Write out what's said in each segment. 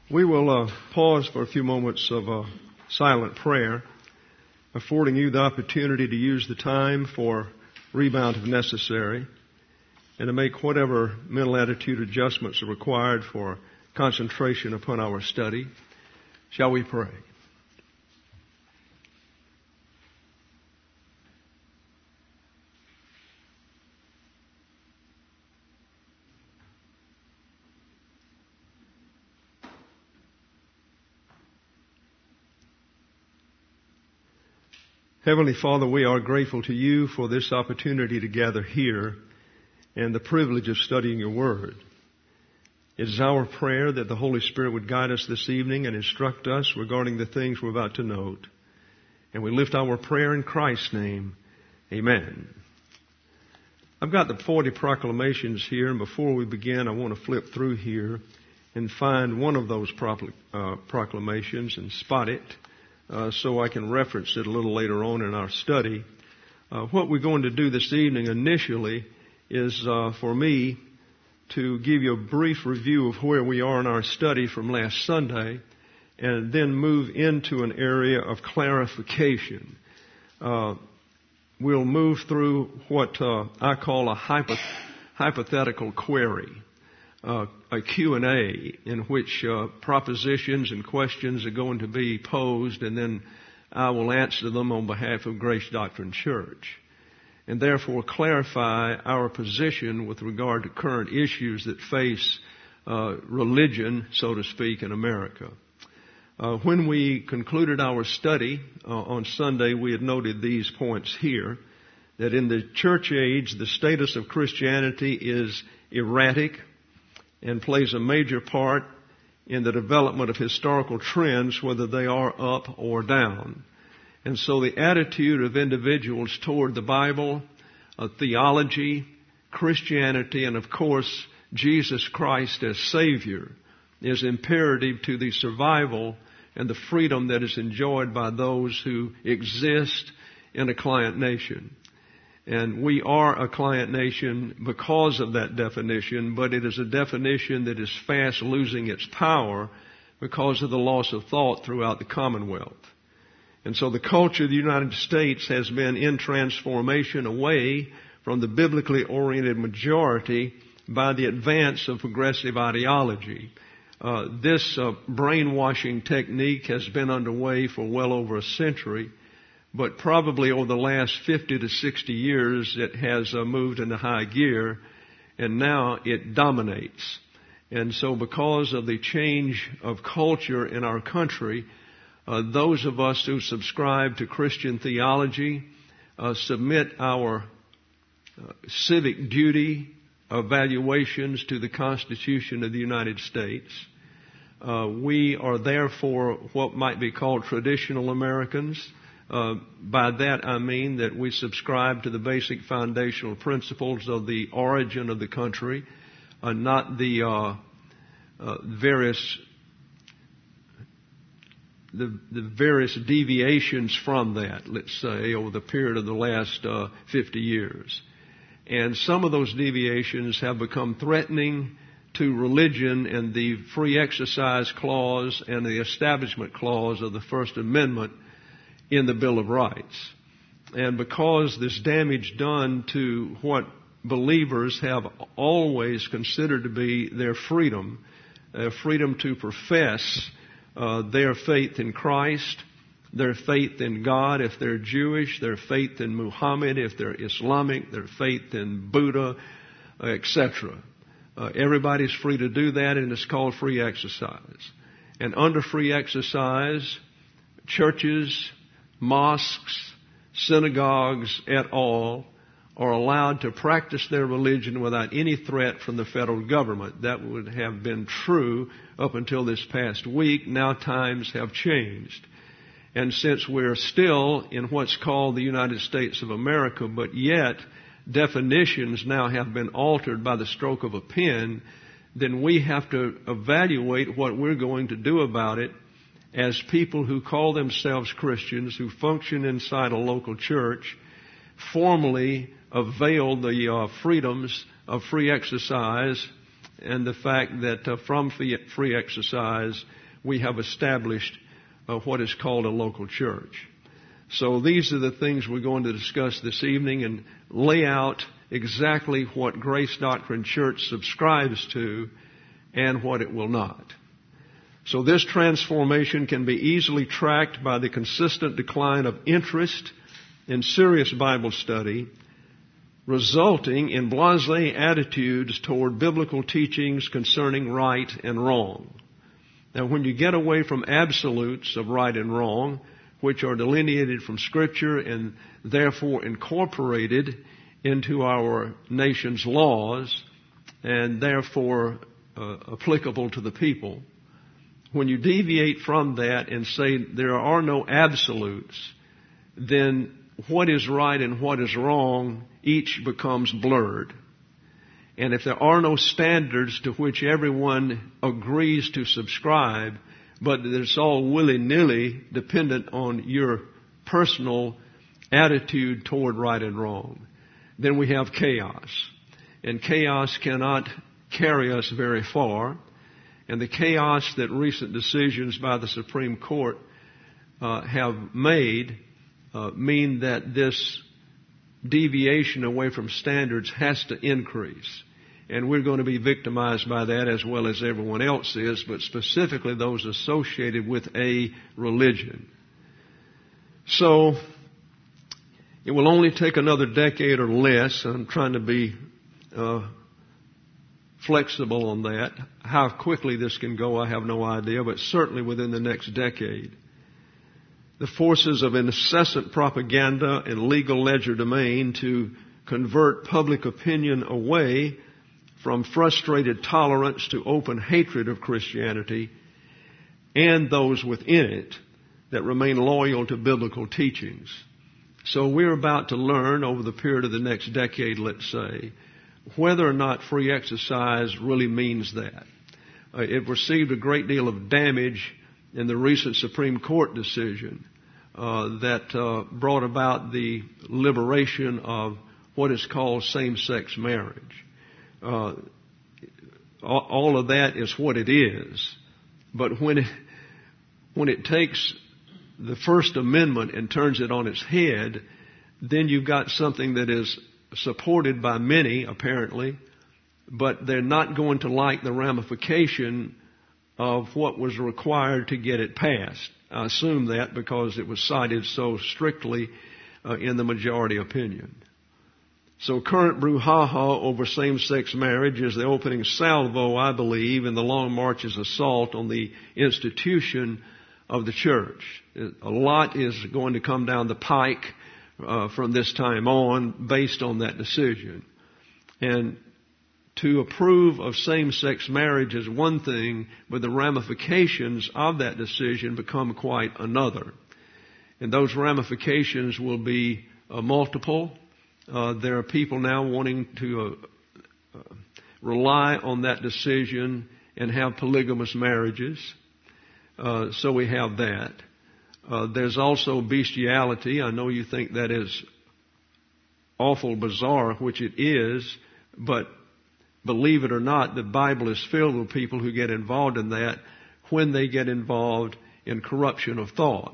We will pause for a few moments of silent prayer, affording you the opportunity to use the time for rebound if necessary, and to make whatever mental attitude adjustments are required for concentration upon our study. Shall we pray? Heavenly Father, we are grateful to you for this opportunity to gather here and the privilege of studying your word. It is our prayer that the Holy Spirit would guide us this evening and instruct us regarding the things we're about to note. And we lift our prayer in Christ's name. Amen. I've got the 40 proclamations here, and before we begin, I want to flip through here and find one of those proclamations and spot it. So I can reference it a little later on in our study. What we're going to do this evening initially is for me to give you a brief review of where we are in our study from last Sunday and then move into an area of clarification. We'll move through what I call a hypothetical query. A Q&A in which propositions and questions are going to be posed, and then I will answer them on behalf of Grace Doctrine Church, and therefore clarify our position with regard to current issues that face religion, so to speak, in America. When we concluded our study on Sunday, we had noted these points here, that in the church age, the status of Christianity is erratic and plays a major part in the development of historical trends, whether they are up or down. And so the attitude of individuals toward the Bible, theology, Christianity, and of course Jesus Christ as Savior is imperative to the survival and the freedom that is enjoyed by those who exist in a client nation. And we are a client nation because of that definition, but it is a definition that is fast losing its power because of the loss of thought throughout the Commonwealth. And so the culture of the United States has been in transformation away from the biblically oriented majority by the advance of progressive ideology. This brainwashing technique has been underway for well over a century. But probably over the last 50 to 60 years, it has moved into high gear, and now it dominates. And so because of the change of culture in our country, those of us who subscribe to Christian theology submit our civic duty evaluations to the Constitution of the United States. We are therefore what might be called traditional Americans. By that I mean that we subscribe to the basic foundational principles of the origin of the country, not the various deviations from that, let's say, over the period of the last 50 years. And some of those deviations have become threatening to religion and the Free Exercise Clause and the Establishment Clause of the First Amendment in the Bill of Rights. And because this damage done to what believers have always considered to be their freedom to profess their faith in Christ, their faith in God if they're Jewish, their faith in Muhammad if they're Islamic, their faith in Buddha, etc. Everybody's free to do that, and it's called free exercise. And under free exercise, churches, mosques, synagogues et al. Are allowed to practice their religion without any threat from the federal government. That would have been true up until this past week. Now times have changed. And since we're still in what's called the United States of America, but yet definitions now have been altered by the stroke of a pen, then we have to evaluate what we're going to do about it as people who call themselves Christians, who function inside a local church, formally avail the freedoms of free exercise and the fact that from free exercise we have established what is called a local church. So these are the things we're going to discuss this evening and lay out exactly what Grace Doctrine Church subscribes to and what it will not. So this transformation can be easily tracked by the consistent decline of interest in serious Bible study, resulting in blasé attitudes toward biblical teachings concerning right and wrong. Now, when you get away from absolutes of right and wrong, which are delineated from Scripture and therefore incorporated into our nation's laws and therefore applicable to the people, when you deviate from that and say there are no absolutes, then what is right and what is wrong each becomes blurred. And if there are no standards to which everyone agrees to subscribe, but that it's all willy-nilly dependent on your personal attitude toward right and wrong, then we have chaos. And chaos cannot carry us very far. And the chaos that recent decisions by the Supreme Court have made mean that this deviation away from standards has to increase. And we're going to be victimized by that as well as everyone else is, but specifically those associated with a religion. So it will only take another decade or less. I'm trying to be flexible on that. How quickly this can go, I have no idea, but certainly within the next decade. The forces of incessant propaganda and legal legerdemain to convert public opinion away from frustrated tolerance to open hatred of Christianity and those within it that remain loyal to biblical teachings. So we're about to learn over the period of the next decade, let's say, whether or not free exercise really means that. It received a great deal of damage in the recent Supreme Court decision that brought about the liberation of what is called same-sex marriage. All of that is what it is. But when it takes the First Amendment and turns it on its head, then you've got something that is supported by many, apparently, but they're not going to like the ramification of what was required to get it passed. I assume that because it was cited so strictly in the majority opinion. So current brouhaha over same-sex marriage is the opening salvo, I believe, in the Long March's assault on the institution of the church. A lot is going to come down the pike from this time on based on that decision. And to approve of same-sex marriage is one thing, but the ramifications of that decision become quite another. And those ramifications will be multiple. There are people now wanting to rely on that decision and have polygamous marriages. So we have that. There's also bestiality. I know you think that is awful bizarre, which it is, but believe it or not, the Bible is filled with people who get involved in that when they get involved in corruption of thought.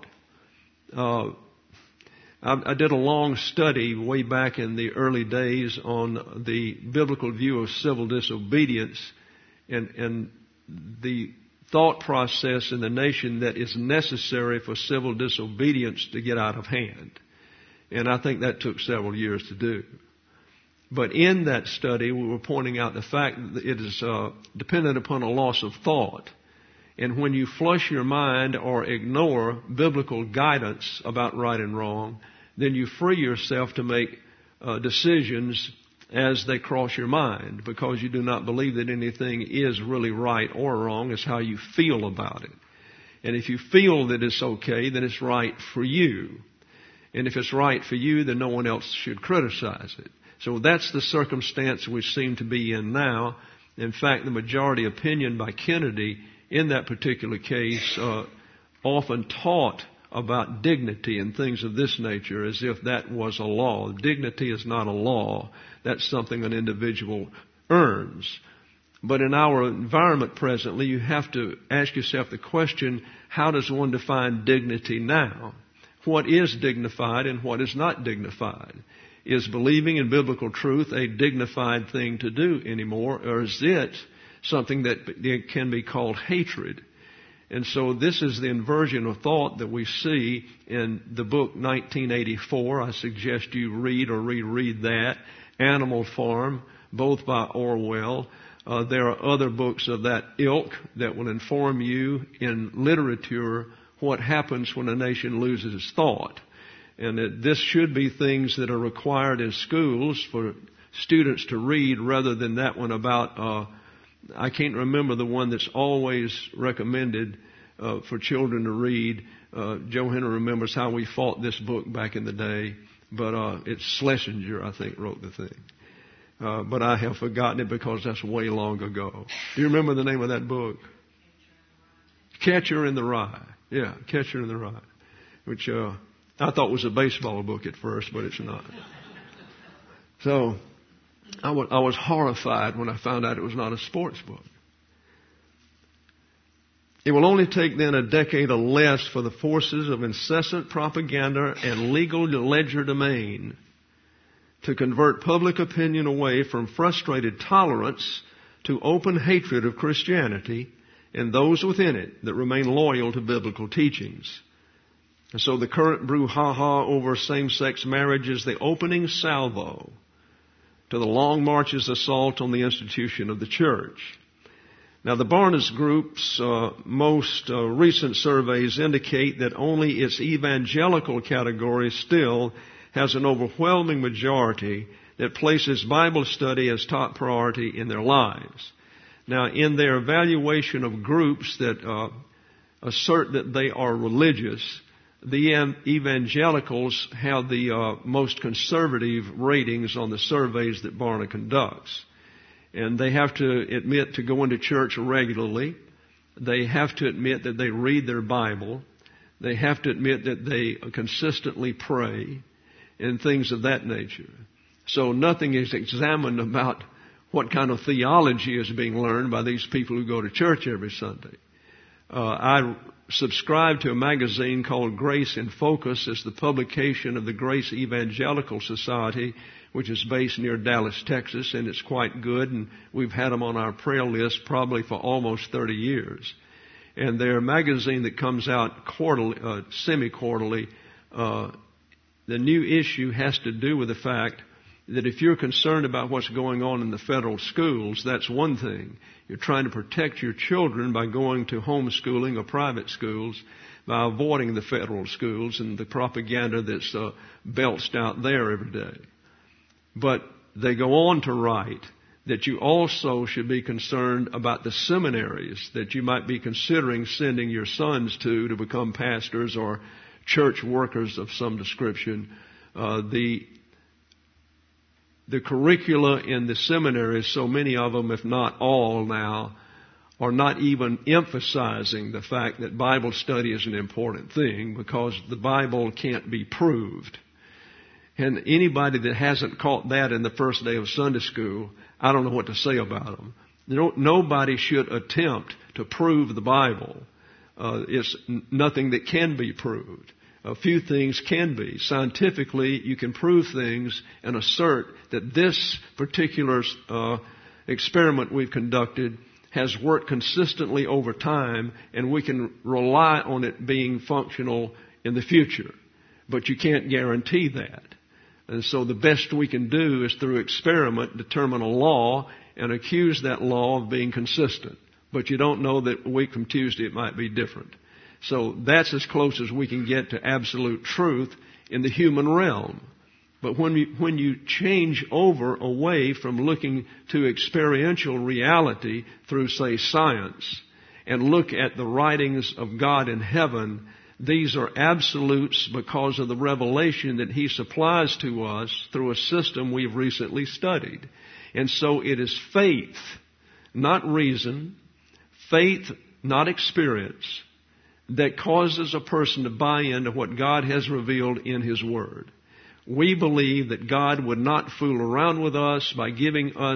I did a long study way back in the early days on the biblical view of civil disobedience and the thought process in the nation that is necessary for civil disobedience to get out of hand. And I think that took several years to do. But in that study, we were pointing out the fact that it is dependent upon a loss of thought. And when you flush your mind or ignore biblical guidance about right and wrong, then you free yourself to make decisions as they cross your mind, because you do not believe that anything is really right or wrong. It's how you feel about it. And if you feel that it's okay, then it's right for you. And if it's right for you, then no one else should criticize it. So that's the circumstance we seem to be in now. In fact, the majority opinion by Kennedy in that particular case often taught about dignity and things of this nature as if that was a law. Dignity is not a law. That's something an individual earns. But in our environment presently, you have to ask yourself the question, how does one define dignity now? What is dignified and what is not dignified? Is believing in biblical truth a dignified thing to do anymore, or is it something that can be called hatred? And so this is the inversion of thought that we see in the book 1984. I suggest you read or reread that. Animal Farm, both by Orwell. There are other books of that ilk that will inform you in literature what happens when a nation loses thought. And this should be things that are required in schools for students to read rather than that one about, I can't remember the one that's always recommended for children to read. Joe Henry remembers how we fought this book back in the day, but it's Schlesinger, I think, wrote the thing. But I have forgotten it because that's way long ago. Do you remember the name of that book? Catcher in the Rye. Yeah, Catcher in the Rye, which I thought was a baseball book at first, but it's not. So I was horrified when I found out it was not a sports book. It will only take then a decade or less for the forces of incessant propaganda and legal legerdemain to convert public opinion away from frustrated tolerance to open hatred of Christianity and those within it that remain loyal to biblical teachings. And so the current brouhaha over same-sex marriage is the opening salvo to the Long March's assault on the institution of the church. Now, the Barna Group's most recent surveys indicate that only its evangelical category still has an overwhelming majority that places Bible study as top priority in their lives. Now, in their evaluation of groups that assert that they are religious, the evangelicals have the most conservative ratings on the surveys that Barna conducts. And they have to admit to going to church regularly. They have to admit that they read their Bible. They have to admit that they consistently pray and things of that nature. So nothing is examined about what kind of theology is being learned by these people who go to church every Sunday. I subscribe to a magazine called Grace in Focus. It's the publication of the Grace Evangelical Society, which is based near Dallas, Texas, and it's quite good, and we've had them on our prayer list probably for almost 30 years. And they're a magazine that comes out quarterly, semi-quarterly. The new issue has to do with the fact that if you're concerned about what's going on in the federal schools, that's one thing. You're trying to protect your children by going to homeschooling or private schools, by avoiding the federal schools and the propaganda that's belched out there every day. But they go on to write that you also should be concerned about the seminaries that you might be considering sending your sons to become pastors or church workers of some description. The curricula in the seminaries, so many of them, if not all now, are not even emphasizing the fact that Bible study is an important thing because the Bible can't be proved. And anybody that hasn't caught that in the first day of Sunday school, I don't know what to say about them. Nobody should attempt to prove the Bible. It's nothing that can be proved. A few things can be. Scientifically, you can prove things and assert that this particular experiment we've conducted has worked consistently over time, and we can rely on it being functional in the future. But you can't guarantee that. And so the best we can do is through experiment determine a law and accuse that law of being consistent. But you don't know that a week from Tuesday it might be different. So that's as close as we can get to absolute truth in the human realm. But when you change over away from looking to experiential reality through, say, science, and look at the writings of God in heaven, these are absolutes because of the revelation that He supplies to us through a system we've recently studied. And so it is faith, not reason, faith, not experience, that causes a person to buy into what God has revealed in His Word. We believe that God would not fool around with us by giving us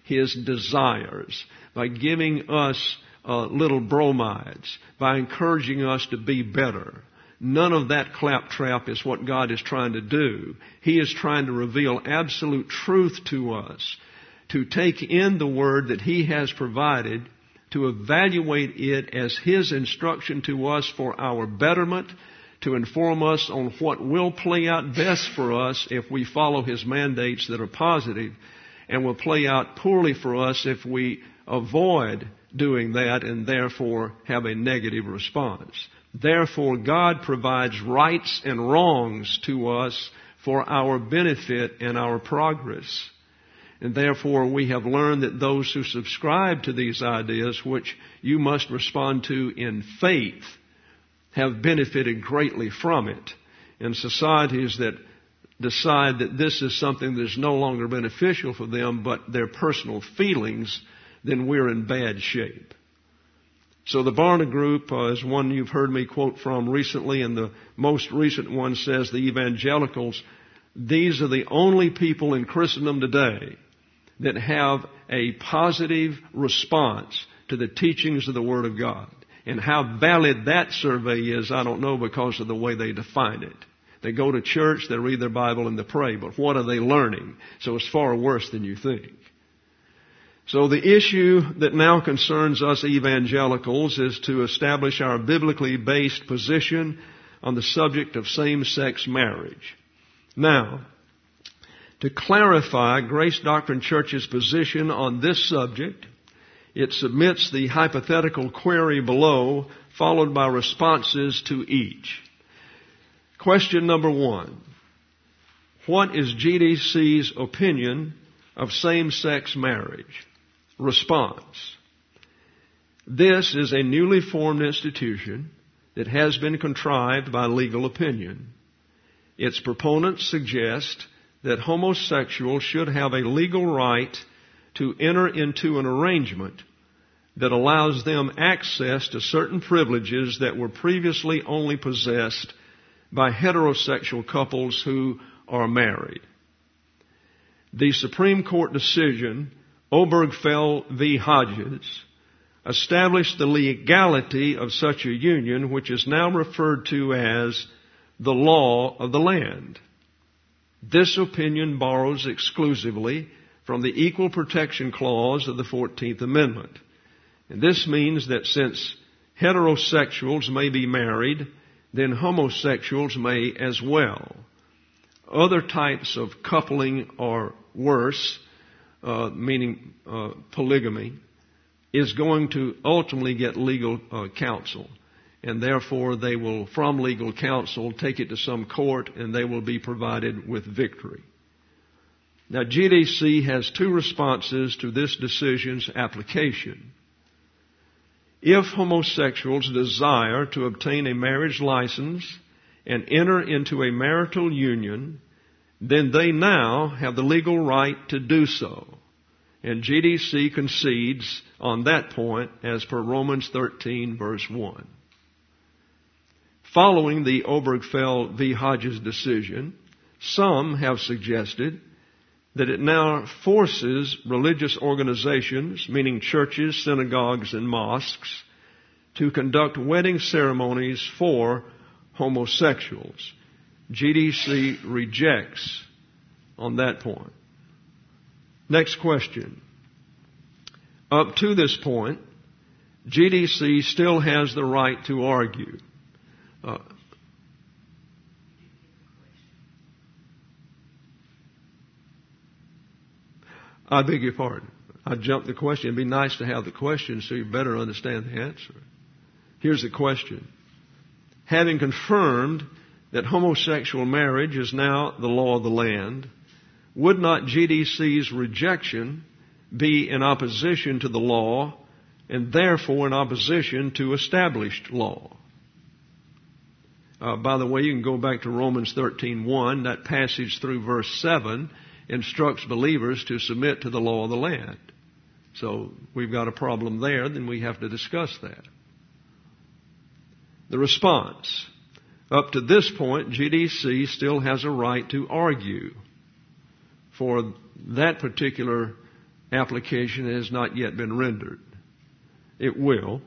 his desires, by giving us little bromides, by encouraging us to be better. None of that claptrap is what God is trying to do. He is trying to reveal absolute truth to us, to take in the Word that He has provided, to evaluate it as His instruction to us for our betterment, to inform us on what will play out best for us if we follow His mandates that are positive, and will play out poorly for us if we avoid doing that and therefore have a negative response. Therefore, God provides rights and wrongs to us for our benefit and our progress. And therefore, we have learned that those who subscribe to these ideas, which you must respond to in faith, have benefited greatly from it. And societies that decide that this is something that is no longer beneficial for them, but their personal feelings, then we're in bad shape. So the Barna Group is one you've heard me quote from recently, and the most recent one says the evangelicals, these are the only people in Christendom today that have a positive response to the teachings of the Word of God. And how valid that survey is, I don't know, because of the way they define it. They go to church, they read their Bible, and they pray, but what are they learning? So it's far worse than you think. So the issue that now concerns us evangelicals is to establish our biblically based position on the subject of same-sex marriage. Now, to clarify Grace Doctrine Church's position on this subject, it submits the hypothetical query below, followed by responses to each. Question number 1. What is GDC's opinion of same-sex marriage? Response. This is a newly formed institution that has been contrived by legal opinion. Its proponents suggest that homosexuals should have a legal right to enter into an arrangement that allows them access to certain privileges that were previously only possessed by heterosexual couples who are married. The Supreme Court decision, Obergefell v. Hodges, established the legality of such a union, which is now referred to as the law of the land. This opinion borrows exclusively from the Equal Protection Clause of the 14th Amendment. And this means that since heterosexuals may be married, then homosexuals may as well. Other types of coupling are worse, meaning polygamy, is going to ultimately get legal counsel. And therefore they will, from legal counsel, take it to some court and they will be provided with victory. Now GDC has 2 responses to this decision's application. If homosexuals desire to obtain a marriage license and enter into a marital union, then they now have the legal right to do so. And GDC concedes on that point as per Romans 13 verse 1. Following the Obergefell v. Hodges decision, some have suggested that it now forces religious organizations, meaning churches, synagogues, and mosques, to conduct wedding ceremonies for homosexuals. GDC rejects on that point. Next question. Up to this point, GDC still has the right to argue. I beg your pardon. I jumped the question. It'd be nice to have the question so you better understand the answer. Here's the question. Having confirmed that homosexual marriage is now the law of the land, would not GDC's rejection be in opposition to the law and therefore in opposition to established law? By the way, you can go back to Romans 13:1. That passage through verse 7 instructs believers to submit to the law of the land. So we've got a problem there, then we have to discuss that. The response. Up to this point, GDC still has a right to argue for that particular application has not yet been rendered. It will.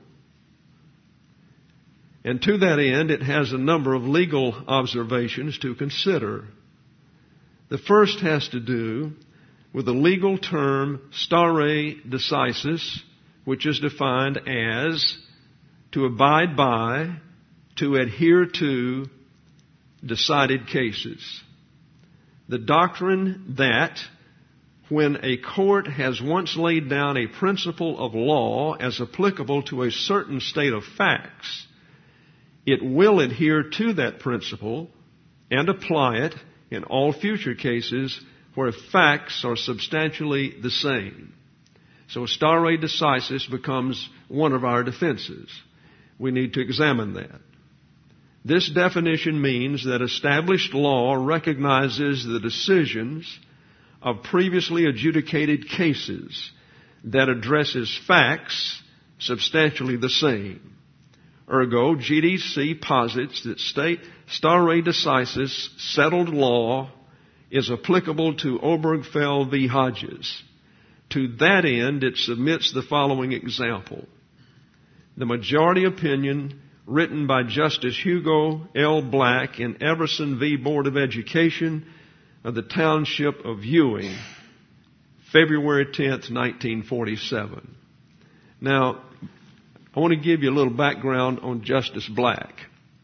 And to that end, it has a number of legal observations to consider. The first has to do with the legal term stare decisis, which is defined as to abide by, to adhere to decided cases. The doctrine that when a court has once laid down a principle of law as applicable to a certain state of facts, it will adhere to that principle and apply it in all future cases where facts are substantially the same. So stare decisis becomes one of our defenses. We need to examine that. This definition means that established law recognizes the decisions of previously adjudicated cases that addresses facts substantially the same. Ergo, GDC posits that stare decisis settled law is applicable to Obergefell v. Hodges. To that end, it submits the following example. The majority opinion written by Justice Hugo L. Black in Everson v. Board of Education of the Township of Ewing, February 10th, 1947. Now, I want to give you a little background on Justice Black.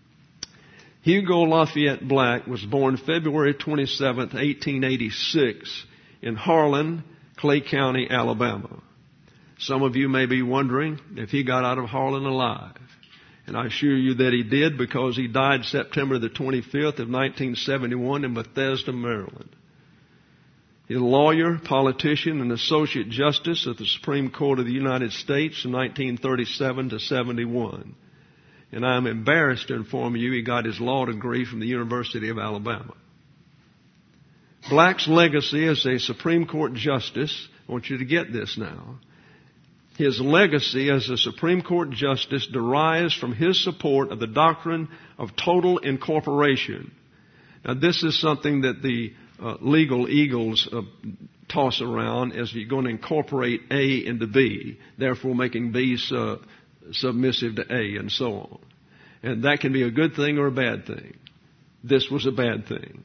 Hugo Lafayette Black was born February 27th, 1886 in Harlan, Clay County, Alabama. Some of you may be wondering if he got out of Harlan alive. And I assure you that he did, because he died September the 25th of 1971 in Bethesda, Maryland. He's a lawyer, politician, and associate justice of the Supreme Court of the United States from 1937 to 71. And I'm embarrassed to inform you he got his law degree from the University of Alabama. Black's legacy as a Supreme Court justice, I want you to get this now. His legacy as a Supreme Court justice derives from his support of the doctrine of total incorporation. Now, this is something that the legal eagles toss around as you're going to incorporate A into B, therefore making B submissive to A, and so on. And that can be a good thing or a bad thing. This was a bad thing.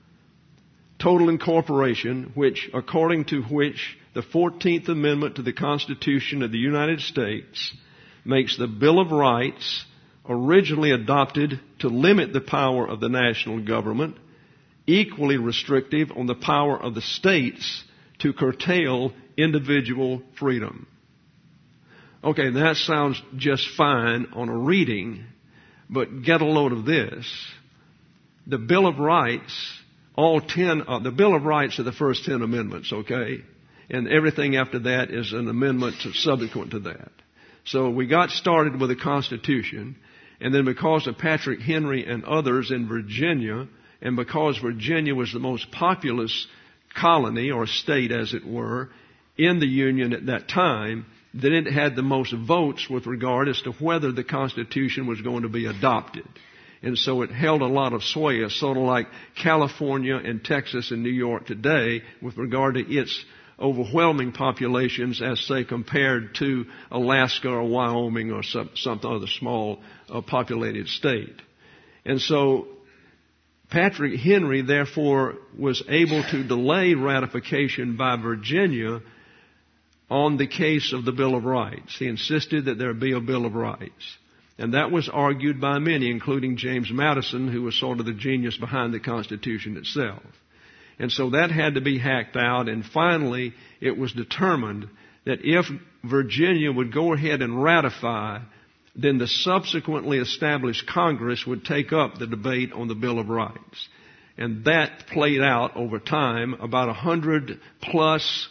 Total incorporation, according to which the 14th Amendment to the Constitution of the United States makes the Bill of Rights, originally adopted to limit the power of the national government, equally restrictive on the power of the states to curtail individual freedom. Okay, that sounds just fine on a reading, but get a load of this. The Bill of Rights, the Bill of Rights are the first 10 amendments, okay? And everything after that is an amendment subsequent to that. So we got started with the Constitution, and then because of Patrick Henry and others in Virginia, and because Virginia was the most populous colony or state, as it were, in the Union at that time, then it had the most votes with regard as to whether the Constitution was going to be adopted. And so it held a lot of sway, sort of like California and Texas and New York today with regard to its overwhelming populations as, say, compared to Alaska or Wyoming or some other small populated state. And so Patrick Henry, therefore, was able to delay ratification by Virginia on the case of the Bill of Rights. He insisted that there be a Bill of Rights. And that was argued by many, including James Madison, who was sort of the genius behind the Constitution itself. And so that had to be hacked out, and finally it was determined that if Virginia would go ahead and ratify, then the subsequently established Congress would take up the debate on the Bill of Rights. And that played out over time. About 100 plus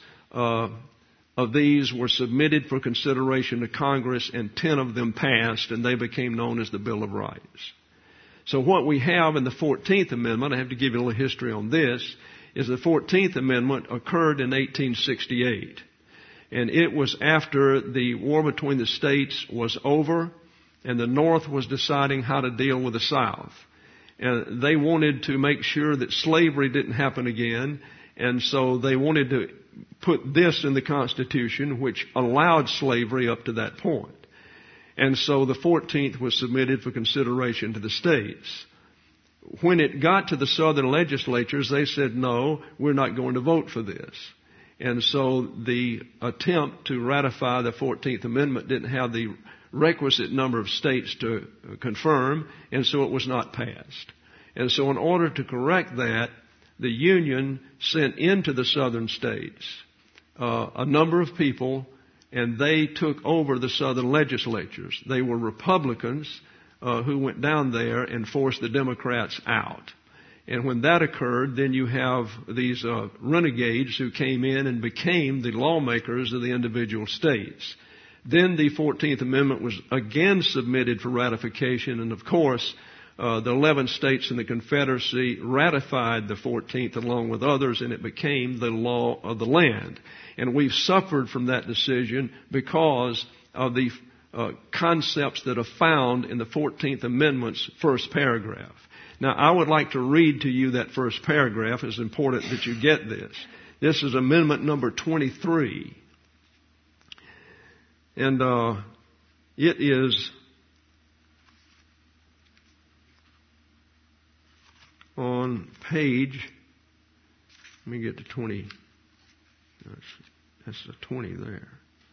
of these were submitted for consideration to Congress, and 10 of them passed, and they became known as the Bill of Rights. So what we have in the 14th Amendment, I have to give you a little history on this, is the 14th Amendment occurred in 1868. And it was after the war between the states was over, and the North was deciding how to deal with the South. And they wanted to make sure that slavery didn't happen again, and so they wanted to put this in the Constitution, which allowed slavery up to that point. And so the 14th was submitted for consideration to the states. When it got to the southern legislatures, they said, no, we're not going to vote for this. And so the attempt to ratify the 14th Amendment didn't have the requisite number of states to confirm, and so it was not passed. And so in order to correct that, the Union sent into the southern states a number of people, and they took over the southern legislatures. They were Republicans who went down there and forced the Democrats out. And when that occurred, then you have these renegades who came in and became the lawmakers of the individual states. Then the 14th Amendment was again submitted for ratification, and of course, the 11 states in the Confederacy ratified the 14th along with others, and it became the law of the land. And we've suffered from that decision because of the concepts that are found in the 14th Amendment's first paragraph. Now, I would like to read to you that first paragraph. It's important that you get this. This is Amendment number 23. And it is on page, let me get to 20. That's the 20 there.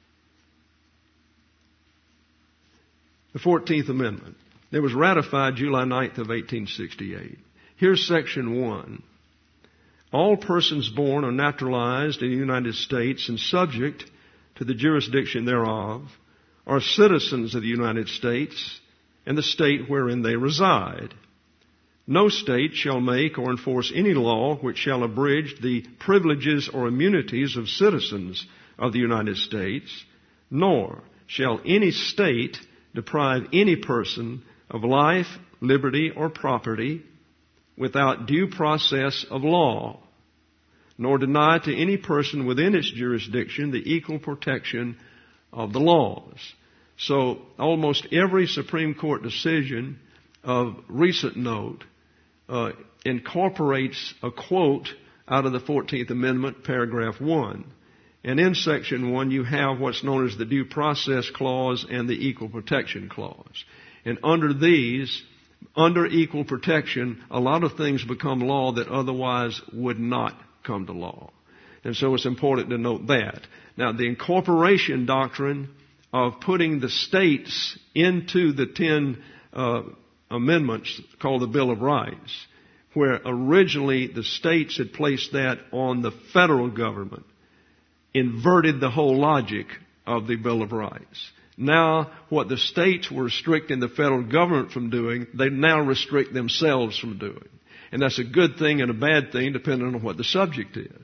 The 14th Amendment. It was ratified July 9th of 1868. Here's Section 1. All persons born or naturalized in the United States and subject to the jurisdiction thereof are citizens of the United States and the state wherein they reside. No state shall make or enforce any law which shall abridge the privileges or immunities of citizens of the United States, nor shall any state deprive any person of life, liberty, or property without due process of law, nor deny to any person within its jurisdiction the equal protection of the laws. So almost every Supreme Court decision of recent note incorporates a quote out of the 14th Amendment, paragraph 1. And in Section 1, you have what's known as the Due Process Clause and the Equal Protection Clause. And under these, under equal protection, a lot of things become law that otherwise would not come to law. And so it's important to note that. Now, the incorporation doctrine of putting the states into the 10 amendments called the Bill of Rights, where originally the states had placed that on the federal government, inverted the whole logic of the Bill of Rights. Now, what the states were restricting the federal government from doing, they now restrict themselves from doing. And that's a good thing and a bad thing depending on what the subject is.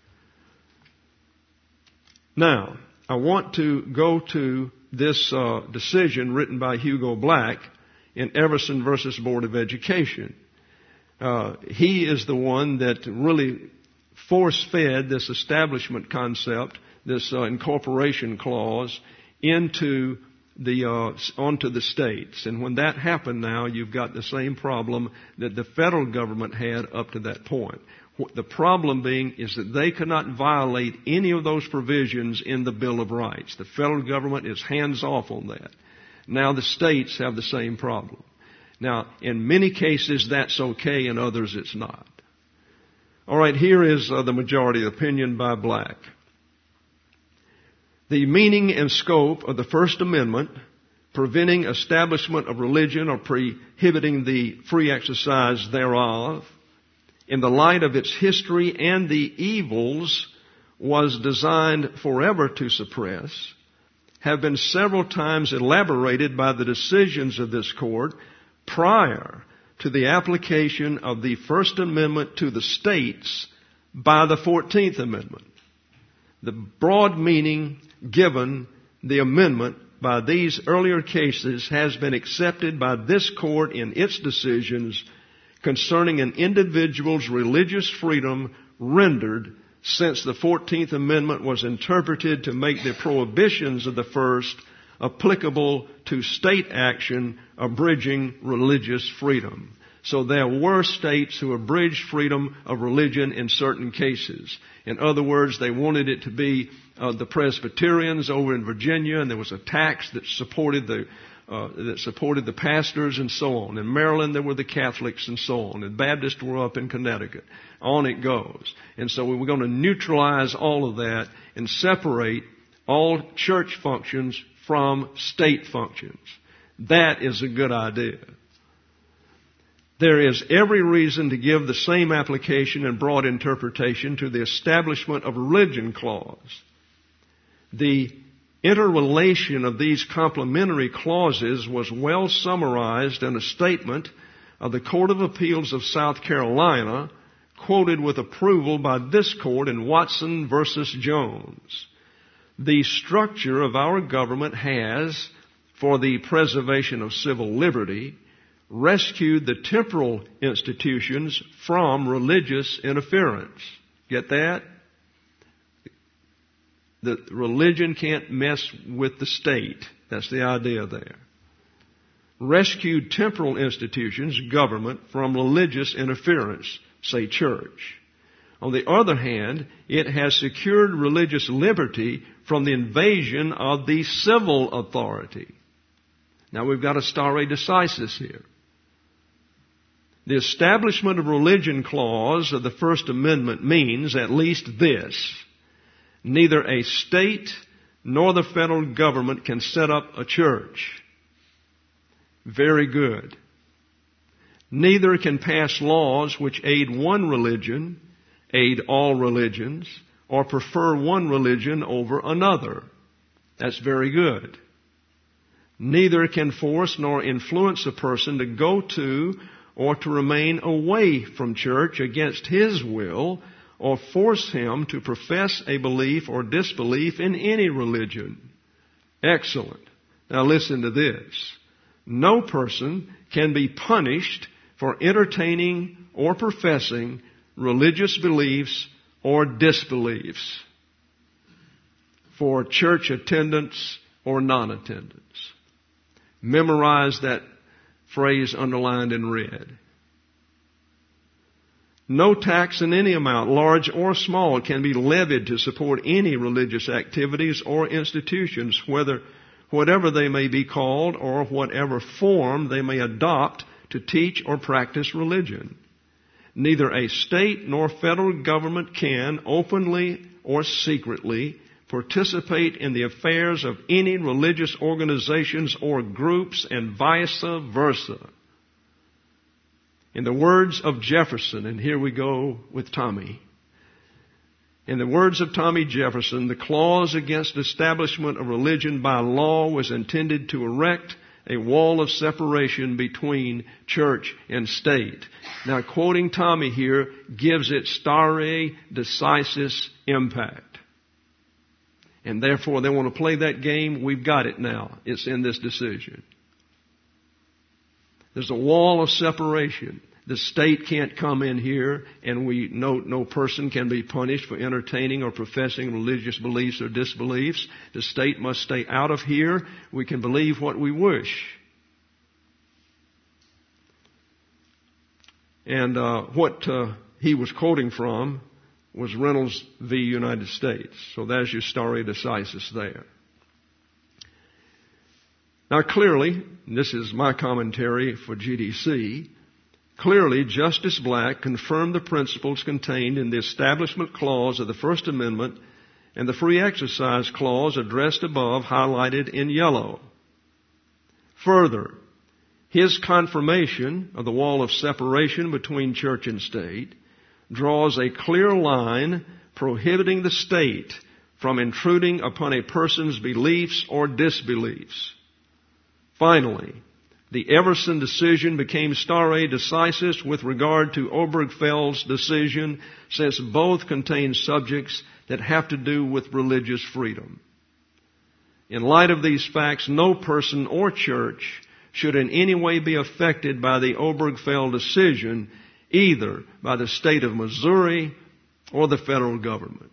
Now, I want to go to this decision written by Hugo Black in Everson versus Board of Education. He is the one that really force-fed this establishment concept, this incorporation clause, onto the states. And when that happened now, you've got the same problem that the federal government had up to that point. The problem being is that they could not violate any of those provisions in the Bill of Rights. The federal government is hands off on that. Now the states have the same problem. Now, in many cases that's okay, in others it's not. All right, here is the majority opinion by Black. The meaning and scope of the First Amendment, preventing establishment of religion or prohibiting the free exercise thereof, in the light of its history and the evils was designed forever to suppress, have been several times elaborated by the decisions of this court prior to the application of the First Amendment to the states by the 14th Amendment. The broad meaning given the amendment by these earlier cases has been accepted by this court in its decisions concerning an individual's religious freedom rendered since the 14th Amendment was interpreted to make the prohibitions of the first applicable to state action abridging religious freedom. So there were states who abridged freedom of religion in certain cases. In other words, they wanted it to be the Presbyterians over in Virginia, and there was a tax that supported the pastors and so on. In Maryland, there were the Catholics and so on. And Baptists were up in Connecticut. On it goes. And so we were going to neutralize all of that and separate all church functions from state functions. That is a good idea. There is every reason to give the same application and broad interpretation to the Establishment of Religion clause. The interrelation of these complementary clauses was well summarized in a statement of the Court of Appeals of South Carolina, quoted with approval by this court in Watson versus Jones. The structure of our government has, for the preservation of civil liberty, rescued the temporal institutions from religious interference. Get that? The religion can't mess with the state. That's the idea there. Rescued temporal institutions, government, from religious interference, say church. On the other hand, it has secured religious liberty from the invasion of the civil authority. Now we've got a stare decisis here. The Establishment of Religion clause of the First Amendment means at least this: neither a state nor the federal government can set up a church. Very good. Neither can pass laws which aid one religion, aid all religions, or prefer one religion over another. That's very good. Neither can force nor influence a person to go to or to remain away from church against his will, or force him to profess a belief or disbelief in any religion. Excellent. Now listen to this. No person can be punished for entertaining or professing religious beliefs or disbeliefs, for church attendance or non-attendance. Memorize that phrase underlined in red. No tax in any amount, large or small, can be levied to support any religious activities or institutions, whatever they may be called or whatever form they may adopt to teach or practice religion. Neither a state nor federal government can, openly or secretly, participate in the affairs of any religious organizations or groups, and vice versa. In the words of Jefferson, and here we go with Tommy. In the words of Tommy Jefferson, the clause against establishment of religion by law was intended to erect a wall of separation between church and state. Now, quoting Tommy here gives it stare decisis impact. And therefore, they want to play that game. We've got it now. It's in this decision. There's a wall of separation. The state can't come in here, and no person can be punished for entertaining or professing religious beliefs or disbeliefs. The state must stay out of here. We can believe what we wish. And what he was quoting from was Reynolds v. United States. So there's your stare decisis there. Now clearly, and this is my commentary for GDC, clearly Justice Black confirmed the principles contained in the Establishment Clause of the First Amendment and the Free Exercise Clause addressed above, highlighted in yellow. Further, his confirmation of the wall of separation between church and state draws a clear line prohibiting the state from intruding upon a person's beliefs or disbeliefs. Finally, the Everson decision became stare decisis with regard to Obergefell's decision, since both contain subjects that have to do with religious freedom. In light of these facts, no person or church should in any way be affected by the Obergefell decision, either by the state of Missouri or the federal government.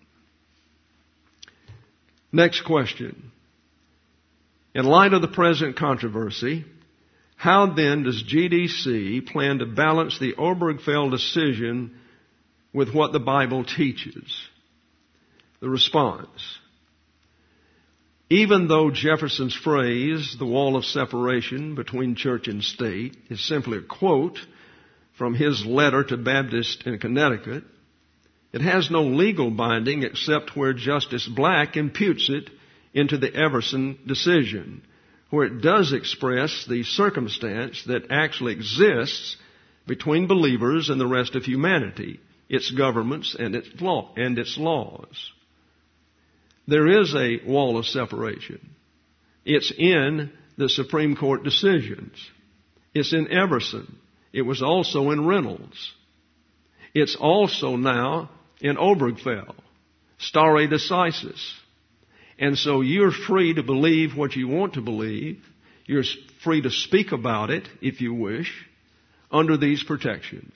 Next question. In light of the present controversy, How then does GDC plan to balance the Obergefell decision with what the Bible teaches? The response: even though Jefferson's phrase, the wall of separation between church and state, is simply a quote from his letter to Baptists in Connecticut, it has no legal binding except where Justice Black imputes it into the Everson decision, where it does express the circumstance that actually exists between believers and the rest of humanity, its governments and its laws. There is a wall of separation. It's in the Supreme Court decisions. It's in Everson. It was also in Reynolds. It's also now in Obergefell, stare decisis. And so you're free to believe what you want to believe. You're free to speak about it, if you wish, under these protections.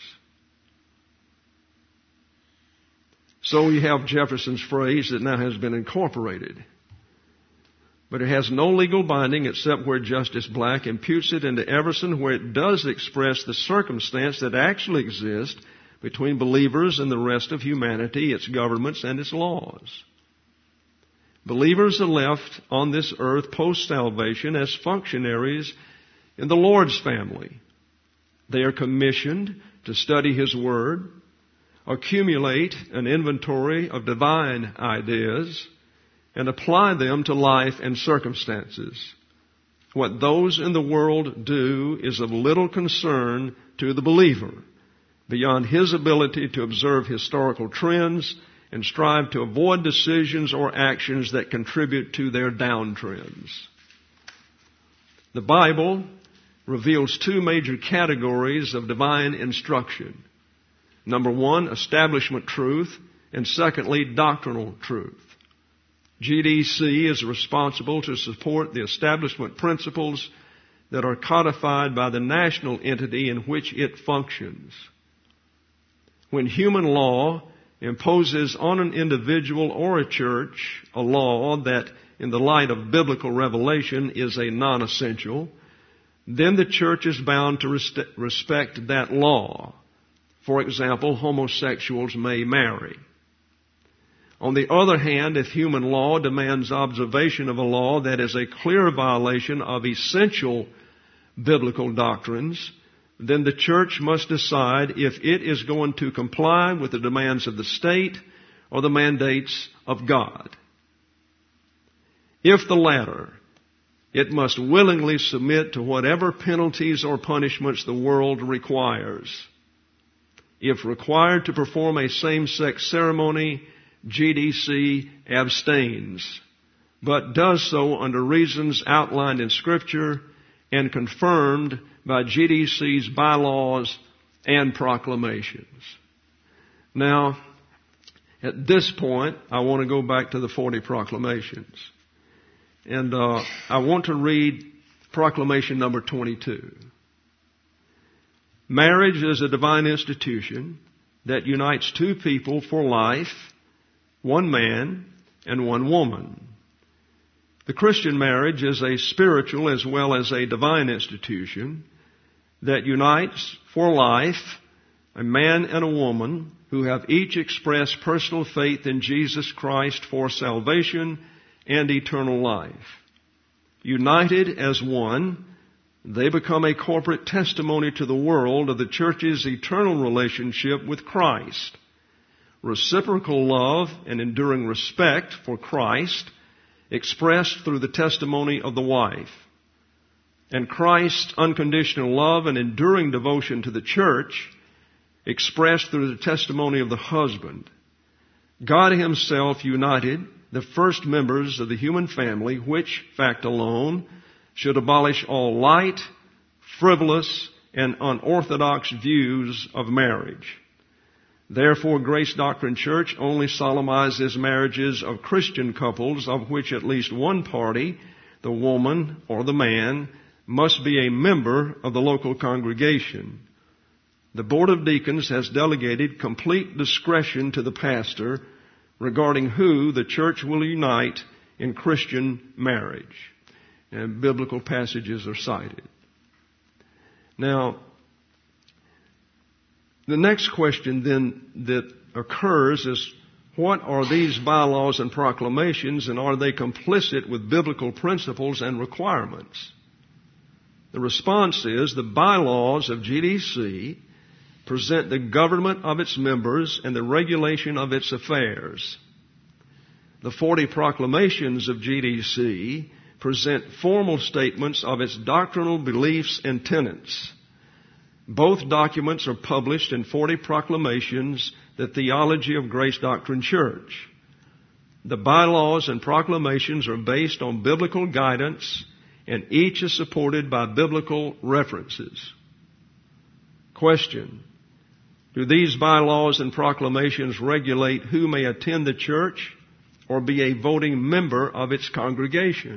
So you have Jefferson's phrase that now has been incorporated. But it has no legal binding except where Justice Black imputes it into Everson, where it does express the circumstance that actually exists between believers and the rest of humanity, its governments and its laws. Believers are left on this earth post-salvation as functionaries in the Lord's family. They are commissioned to study His Word, accumulate an inventory of divine ideas, and apply them to life and circumstances. What those in the world do is of little concern to the believer, beyond his ability to observe historical trends and strive to avoid decisions or actions that contribute to their downtrends. The Bible reveals two major categories of divine instruction. Number one, establishment truth, and secondly, doctrinal truth. GDC is responsible to support the establishment principles that are codified by the national entity in which it functions. When human law imposes on an individual or a church a law that, in the light of biblical revelation, is a non-essential, then the church is bound to respect that law. For example, homosexuals may marry. On the other hand, if human law demands observation of a law that is a clear violation of essential biblical doctrines, then the church must decide if it is going to comply with the demands of the state or the mandates of God. If the latter, it must willingly submit to whatever penalties or punishments the world requires. If required to perform a same-sex ceremony, GDC abstains, but does so under reasons outlined in Scripture and confirmed by GDC's bylaws and proclamations. Now, at this point, I want to go back to the 40 proclamations. And I want to read proclamation number 22. Marriage is a divine institution that unites two people for life, one man and one woman. The Christian marriage is a spiritual as well as a divine institution that unites for life a man and a woman who have each expressed personal faith in Jesus Christ for salvation and eternal life. United as one, they become a corporate testimony to the world of the church's eternal relationship with Christ. Reciprocal love and enduring respect for Christ expressed through the testimony of the wife. And Christ's unconditional love and enduring devotion to the church expressed through the testimony of the husband. God Himself united the first members of the human family, which fact alone should abolish all light, frivolous, and unorthodox views of marriage. Therefore, Grace Doctrine Church only solemnizes marriages of Christian couples of which at least one party, the woman or the man, must be a member of the local congregation. The Board of Deacons has delegated complete discretion to the pastor regarding who the church will unite in Christian marriage. And biblical passages are cited. Now, the next question then that occurs is, what are these bylaws and proclamations, and are they complicit with biblical principles and requirements? The response is, the bylaws of GDC present the government of its members and the regulation of its affairs. The 40 proclamations of GDC present formal statements of its doctrinal beliefs and tenets. Both documents are published in 40 Proclamations, the Theology of Grace Doctrine Church. The bylaws and proclamations are based on biblical guidance, and each is supported by biblical references. Question: do these bylaws and proclamations regulate who may attend the church or be a voting member of its congregation?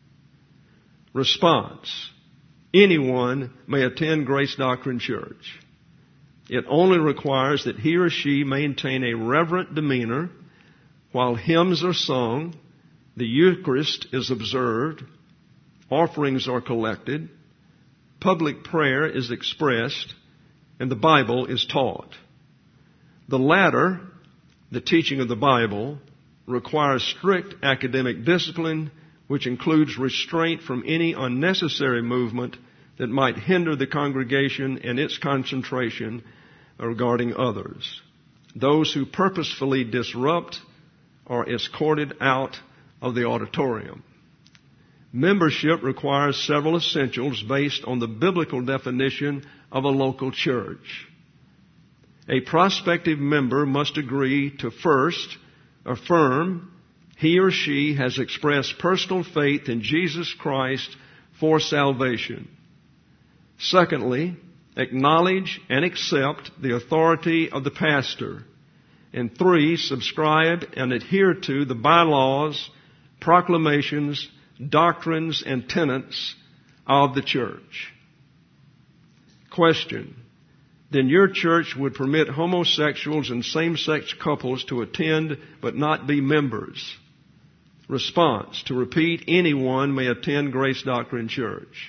Response: anyone may attend Grace Doctrine Church. It only requires that he or she maintain a reverent demeanor while hymns are sung, the Eucharist is observed, offerings are collected, public prayer is expressed, and the Bible is taught. The latter, the teaching of the Bible, requires strict academic discipline, which includes restraint from any unnecessary movement that might hinder the congregation and its concentration regarding others. Those who purposefully disrupt are escorted out of the auditorium. Membership requires several essentials based on the biblical definition of a local church. A prospective member must agree to first affirm he or she has expressed personal faith in Jesus Christ for salvation. Secondly, acknowledge and accept the authority of the pastor. And 3, subscribe and adhere to the bylaws, proclamations, doctrines, and tenets of the church. Question: then your church would permit homosexuals and same-sex couples to attend but not be members? Response: to repeat, anyone may attend Grace Doctrine Church.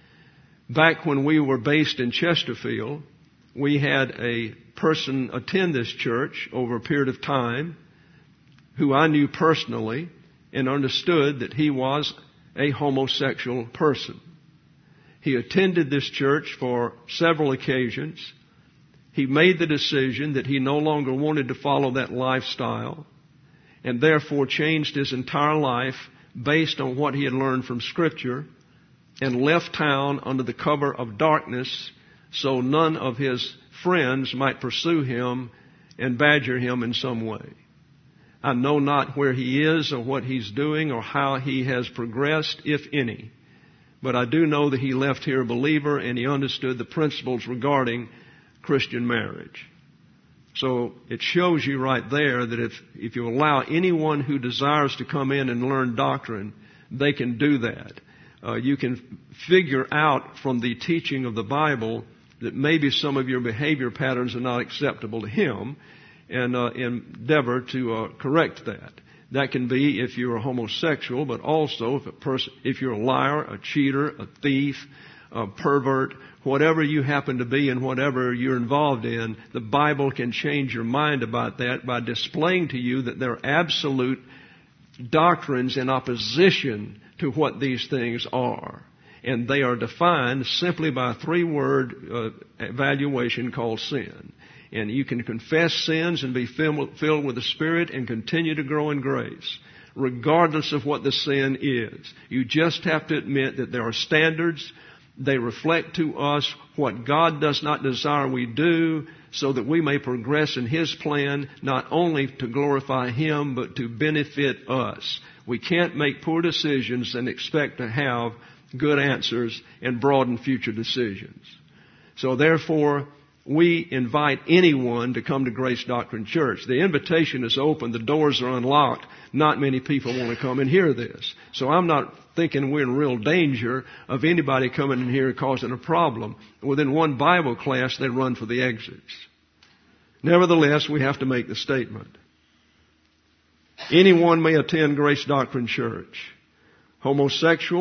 Back when we were based in Chesterfield, we had a person attend this church over a period of time who I knew personally and understood that he was a homosexual person. He attended this church for several occasions. He made the decision that he no longer wanted to follow that lifestyle and therefore changed his entire life based on what he had learned from Scripture and left town under the cover of darkness so none of his friends might pursue him and badger him in some way. I know not where he is or what he's doing or how he has progressed, if any. But I do know that he left here a believer and he understood the principles regarding Christian marriage. So it shows you right there that if you allow anyone who desires to come in and learn doctrine, they can do that. You can figure out from the teaching of the Bible that maybe some of your behavior patterns are not acceptable to him, and endeavor to correct that. That can be if you're a homosexual, but also if you're a liar, a cheater, a thief, a pervert, whatever you happen to be and whatever you're involved in, the Bible can change your mind about that by displaying to you that there are absolute doctrines in opposition to what these things are. And they are defined simply by a 3-word evaluation called sin. And you can confess sins and be filled with the Spirit and continue to grow in grace, regardless of what the sin is. You just have to admit that there are standards. They reflect to us what God does not desire we do, so that we may progress in His plan, not only to glorify Him, but to benefit us. We can't make poor decisions and expect to have good answers and broaden future decisions. So therefore, we invite anyone to come to Grace Doctrine Church. The invitation is open. The doors are unlocked. Not many people want to come and hear this. So I'm not thinking we're in real danger of anybody coming in here causing a problem. Within one Bible class, they run for the exits. Nevertheless, we have to make the statement. Anyone may attend Grace Doctrine Church. Homosexuals,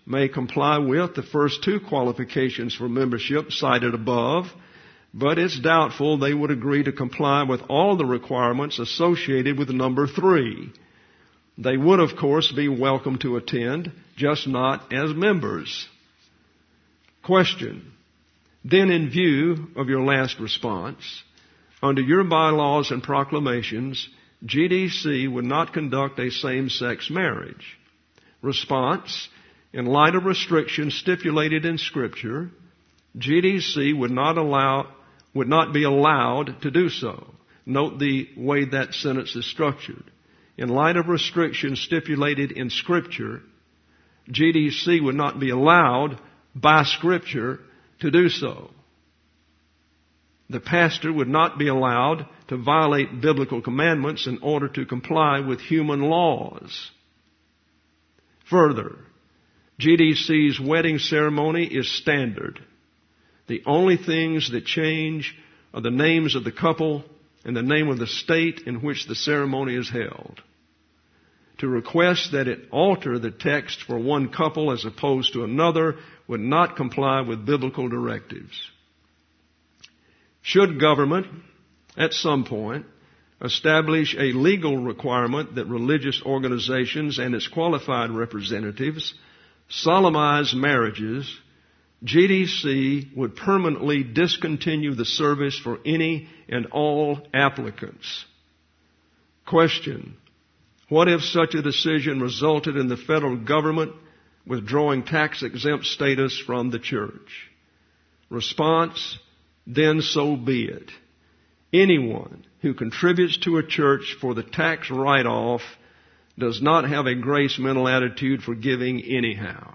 may comply with the first two qualifications for membership cited above, but it's doubtful they would agree to comply with all the requirements associated with number 3. They would, of course, be welcome to attend, just not as members. Question. Then, in view of your last response, under your bylaws and proclamations, GDC would not conduct a same-sex marriage. Response. In light of restrictions stipulated in Scripture, GDC would not be allowed to do so. Note the way that sentence is structured. In light of restrictions stipulated in Scripture, GDC would not be allowed by Scripture to do so. The pastor would not be allowed to violate biblical commandments in order to comply with human laws. Further, GDC's wedding ceremony is standard. The only things that change are the names of the couple and the name of the state in which the ceremony is held. To request that it alter the text for one couple as opposed to another would not comply with biblical directives. Should government, at some point, establish a legal requirement that religious organizations and its qualified representatives solemnize marriages, GDC would permanently discontinue the service for any and all applicants. Question. What if such a decision resulted in the federal government withdrawing tax-exempt status from the church? Response. Then so be it. Anyone who contributes to a church for the tax write-off does not have a grace mental attitude for giving anyhow.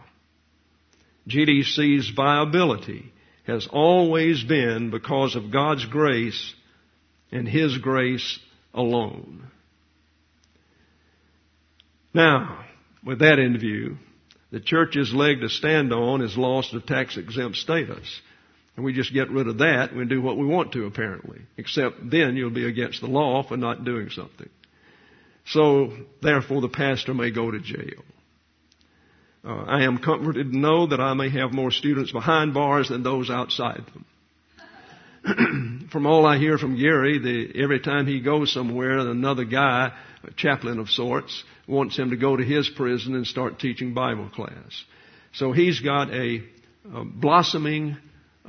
GDC's viability has always been because of God's grace and His grace alone. Now, with that in view, the church's leg to stand on is loss of tax-exempt status. And we just get rid of that and we do what we want to, apparently. Except then you'll be against the law for not doing something. So, therefore, the pastor may go to jail. I am comforted to know that I may have more students behind bars than those outside them. From all I hear from Gary, every time he goes somewhere, another guy, a chaplain of sorts, wants him to go to his prison and start teaching Bible class. So he's got a blossoming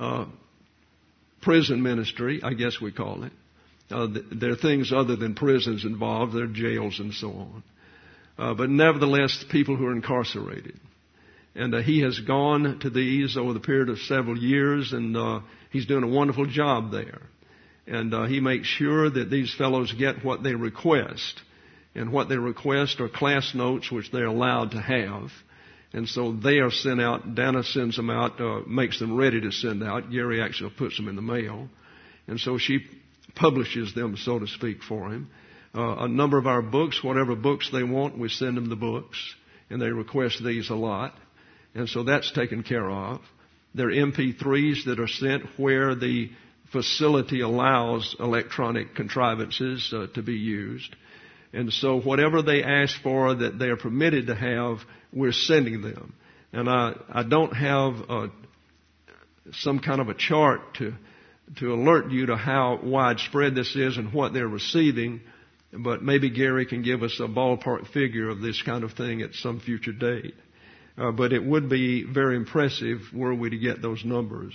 prison ministry, I guess we call it. There are things other than prisons involved. There are jails and so on. But nevertheless, people who are incarcerated. And he has gone to these over the period of several years, and he's doing a wonderful job there. And he makes sure that these fellows get what they request. And what they request are class notes, which they're allowed to have. And so they are sent out. Dana sends them out, makes them ready to send out. Gary actually puts them in the mail. And so she publishes them, so to speak, for him. A number of our books, whatever books they want, we send them the books. And they request these a lot. And so that's taken care of. There are MP3s that are sent where the facility allows electronic contrivances to be used. And so whatever they ask for that they are permitted to have, we're sending them. And I don't have some kind of a chart to alert you to how widespread this is and what they're receiving, but maybe Gary can give us a ballpark figure of this kind of thing at some future date. But it would be very impressive were we to get those numbers.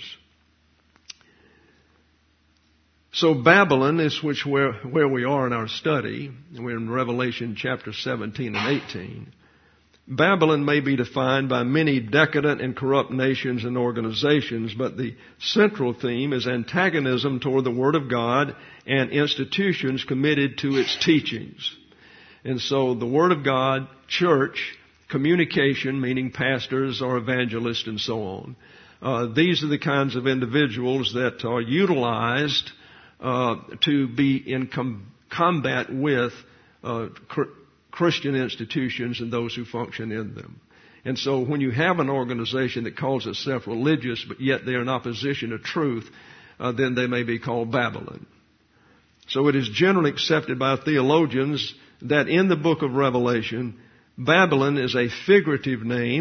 So Babylon is where we are in our study. We're in Revelation chapter 17 and 18. Babylon may be defined by many decadent and corrupt nations and organizations, but the central theme is antagonism toward the Word of God and institutions committed to its teachings. And so the Word of God, church, communication, meaning pastors or evangelists and so on. These are the kinds of individuals that are utilized to be in combat with Christian institutions and those who function in them. And so when you have an organization that calls itself religious, but yet they're in opposition to truth, then they may be called Babylon. So it is generally accepted by theologians that in the book of Revelation, Babylon is a figurative name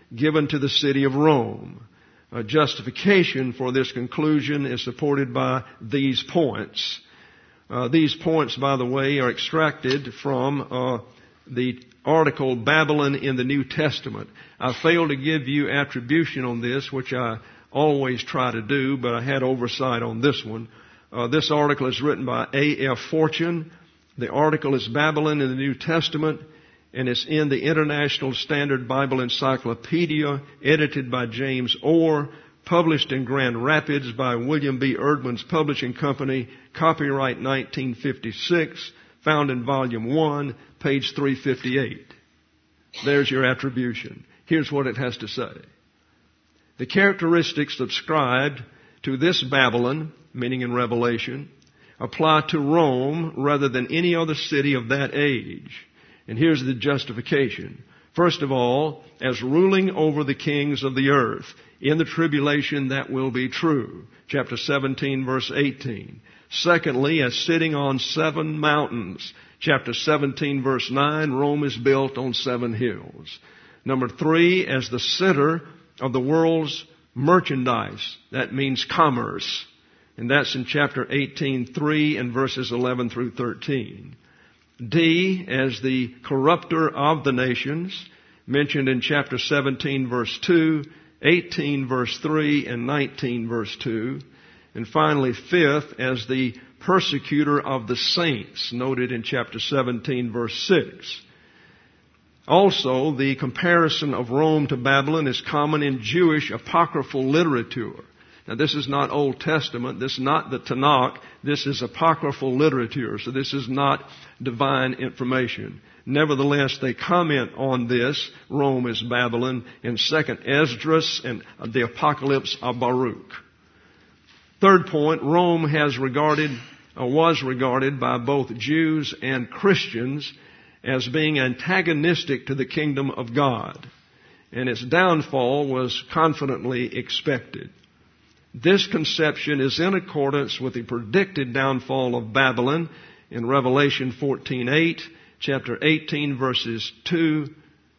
given to the city of Rome. A justification for this conclusion is supported by these points. These points, by the way, are extracted from the article Babylon in the New Testament. I failed to give you attribution on this, which I always try to do, but I had oversight on this one. This article is written by A.F. Fortune. The article is Babylon in the New Testament, and it's in the International Standard Bible Encyclopedia, edited by James Orr, published in Grand Rapids by William B. Erdman's Publishing Company, copyright 1956, found in Volume 1, page 358. There's your attribution. Here's what it has to say. The characteristics ascribed to this Babylon, meaning in Revelation, apply to Rome rather than any other city of that age. And here's the justification. First of all, as ruling over the kings of the earth. In the tribulation, that will be true. Chapter 17, verse 18. Secondly, as sitting on 7 mountains. Chapter 17, verse 9, Rome is built on 7 hills. Number 3, as the center of the world's merchandise. That means commerce. And that's in chapter 18:3 and verses 11 through 13. D, as the corrupter of the nations, mentioned in chapter 17, verse 2, 18, verse 3, and 19, verse 2. And finally, fifth, as the persecutor of the saints, noted in chapter 17, verse 6. Also, the comparison of Rome to Babylon is common in Jewish apocryphal literature. Now, this is not Old Testament. This is not the Tanakh. This is apocryphal literature. So this is not divine information. Nevertheless, they comment on this, Rome is Babylon, in 2nd Esdras and the Apocalypse of Baruch. Third point, Rome was regarded by both Jews and Christians as being antagonistic to the kingdom of God. And its downfall was confidently expected. This conception is in accordance with the predicted downfall of Babylon in Revelation 14:8, chapter 18, verse 2,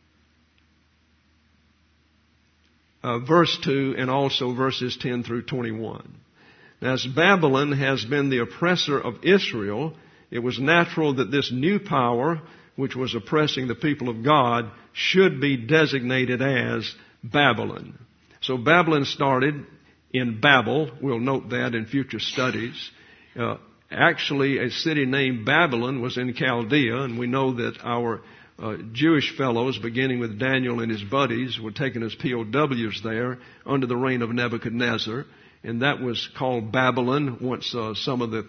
and also verses 10 through 21. As Babylon has been the oppressor of Israel, it was natural that this new power, which was oppressing the people of God, should be designated as Babylon. So Babylon started in Babel. We'll note that in future studies. Actually, a city named Babylon was in Chaldea, and we know that our Jewish fellows, beginning with Daniel and his buddies, were taken as POWs there under the reign of Nebuchadnezzar, and that was called Babylon once some of the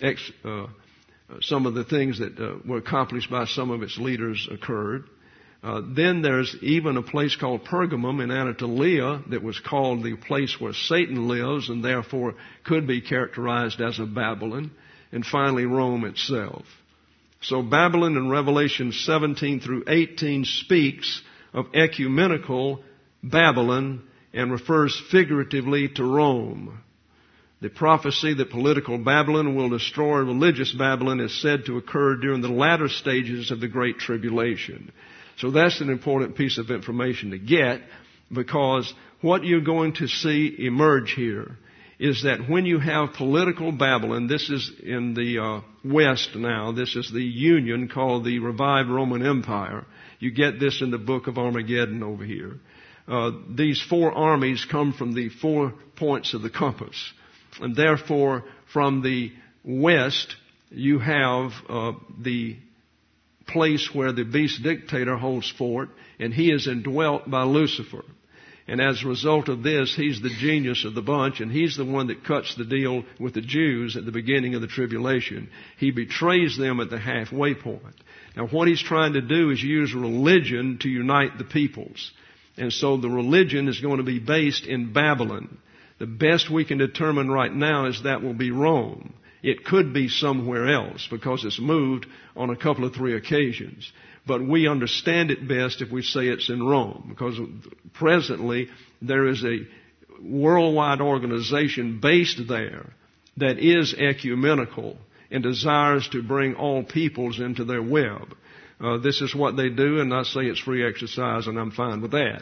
things that were accomplished by some of its leaders occurred. Then there's even a place called Pergamum in Anatolia that was called the place where Satan lives and therefore could be characterized as a Babylon. And finally, Rome itself. So Babylon in Revelation 17 through 18 speaks of ecumenical Babylon and refers figuratively to Rome. The prophecy that political Babylon will destroy religious Babylon is said to occur during the latter stages of the Great Tribulation. So that's an important piece of information to get, because what you're going to see emerge here is that when you have political Babylon, this is in the West now, this is the union called the revived Roman Empire. You get this in the book of Armageddon over here. These 4 armies come from the 4 points of the compass. And therefore, from the West, you have the place where the beast dictator holds fort, and he is indwelt by Lucifer. And as a result of this, he's the genius of the bunch, and he's the one that cuts the deal with the Jews at the beginning of the tribulation. He betrays them at the halfway point. Now, what he's trying to do is use religion to unite the peoples. And so the religion is going to be based in Babylon. The best we can determine right now is that will be Rome. It could be somewhere else because it's moved on a couple of 3 occasions. But we understand it best if we say it's in Rome, because presently there is a worldwide organization based there that is ecumenical and desires to bring all peoples into their web. This is what they do, and I say it's free exercise, and I'm fine with that.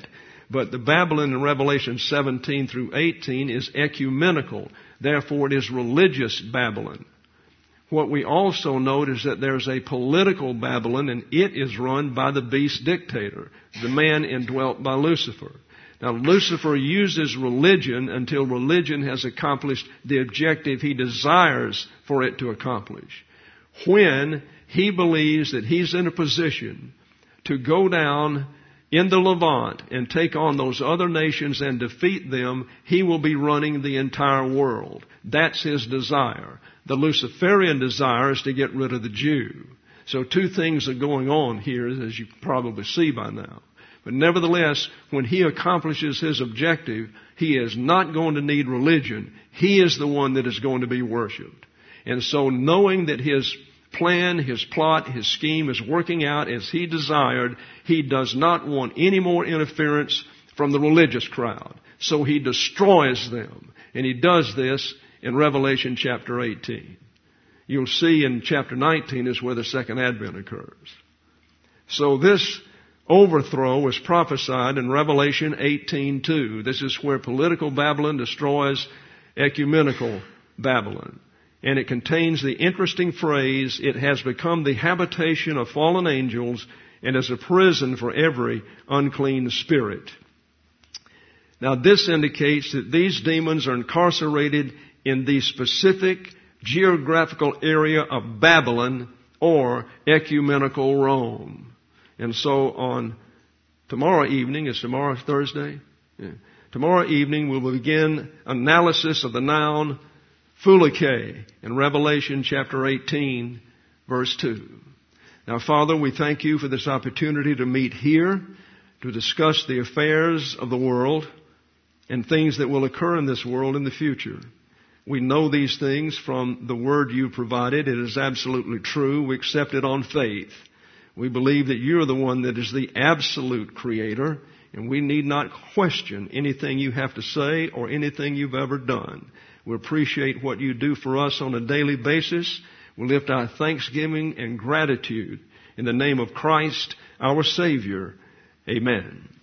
But the Babylon in Revelation 17 through 18 is ecumenical. Therefore, it is religious Babylon. What we also note is that there's a political Babylon, and it is run by the beast dictator, the man indwelt by Lucifer. Now, Lucifer uses religion until religion has accomplished the objective he desires for it to accomplish. When he believes that he's in a position to go down in the Levant and take on those other nations and defeat them, he will be running the entire world. That's his desire. The Luciferian desire is to get rid of the Jew. So two things are going on here, as you probably see by now. But nevertheless, when he accomplishes his objective, he is not going to need religion. He is the one that is going to be worshipped. And so knowing that his plan, his plot, his scheme is working out as he desired, he does not want any more interference from the religious crowd. So he destroys them. And he does this in Revelation chapter 18. You'll see in chapter 19 is where the second advent occurs. So this overthrow was prophesied in Revelation 18:2. This is where political Babylon destroys ecumenical Babylon. And it contains the interesting phrase, it has become the habitation of fallen angels and is a prison for every unclean spirit. Now this indicates that these demons are incarcerated in the specific geographical area of Babylon or ecumenical Rome. And so on tomorrow evening, is tomorrow Thursday? Yeah. Tomorrow evening we will begin analysis of the noun Phulike in Revelation chapter 18, verse 2. Now, Father, we thank you for this opportunity to meet here, to discuss the affairs of the world and things that will occur in this world in the future. We know these things from the word you provided. It is absolutely true. We accept it on faith. We believe that you're the one that is the absolute creator, and we need not question anything you have to say or anything you've ever done. We appreciate what you do for us on a daily basis. We lift our thanksgiving and gratitude in the name of Christ, our Savior. Amen.